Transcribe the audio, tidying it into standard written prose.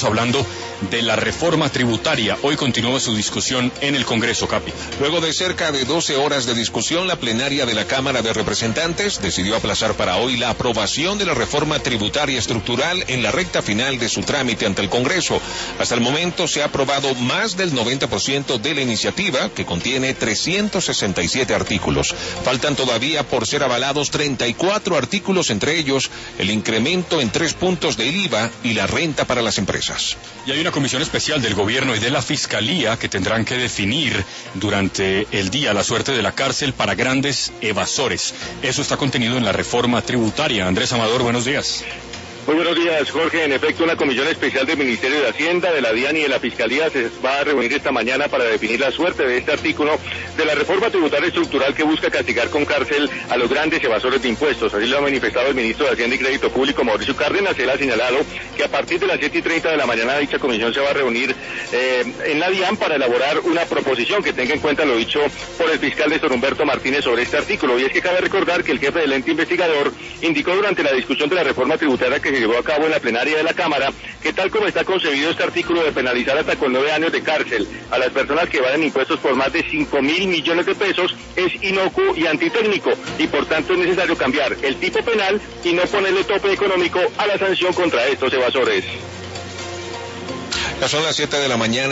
hablando de la reforma tributaria. Hoy continúa su discusión en el Congreso, Capi. Luego de cerca de 12 horas de discusión, la plenaria de la Cámara de Representantes decidió aplazar para hoy la aprobación de la reforma tributaria estructural en la recta final de su trámite ante el Congreso. Hasta el momento se ha aprobado más del 90% de la iniciativa, que contiene 367 artículos. Faltan todavía por ser avalados 34 artículos, entre ellos el incremento en 3 puntos del IVA y la renta para las empresas. Y hay una comisión especial del gobierno y de la Fiscalía que tendrán que definir durante el día la suerte de la cárcel para grandes evasores. Eso está contenido en la reforma tributaria. Andrés Amador, buenos días. Muy buenos días, Jorge. En efecto, una comisión especial del Ministerio de Hacienda, de la DIAN y de la Fiscalía se va a reunir esta mañana para definir la suerte de este artículo de la reforma tributaria estructural que busca castigar con cárcel a los grandes evasores de impuestos. Así lo ha manifestado el ministro de Hacienda y Crédito Público, Mauricio Cárdenas. Él ha señalado que a partir de las 7:30 de la mañana dicha comisión se va a reunir en la DIAN para elaborar una proposición que tenga en cuenta lo dicho por el fiscal Néstor Humberto Martínez sobre este artículo. Y es que cabe recordar que el jefe del ente investigador indicó durante la discusión de la reforma tributaria que se llevó a cabo en la plenaria de la Cámara que tal como está concebido este artículo de penalizar hasta con 9 años de cárcel a las personas que evaden impuestos por más de 5.000 millones de pesos es inocuo y antitécnico, y por tanto es necesario cambiar el tipo penal y no ponerle tope económico a la sanción contra estos evasores. Ya son las 7 de la mañana.